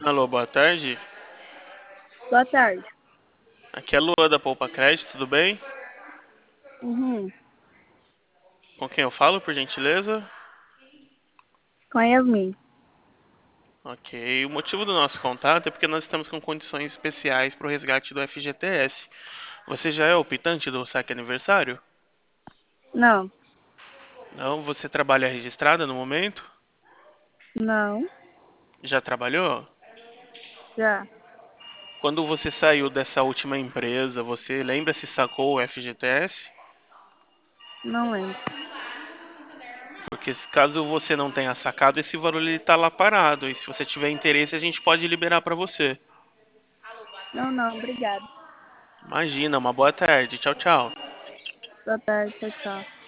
Alô, boa tarde. Boa tarde. Aqui é a Lua da Poupa Crédito, tudo bem? Uhum. Com quem eu falo, por gentileza? Com a Yasmin. Ok, o motivo do nosso contato é porque nós estamos com condições especiais para o resgate do FGTS. Você já é optante do saque aniversário? Não, Não, você trabalha registrada no momento? não, Já trabalhou? já, Quando você saiu dessa última empresa, você lembra se sacou o FGTS? não lembro. Porque caso você não tenha sacado, esse valor ele tá lá parado. E se você tiver interesse, a gente pode liberar para você. Não, não, obrigada. Imagina, uma boa tarde. Tchau, tchau. Boa tarde, tchau, tchau.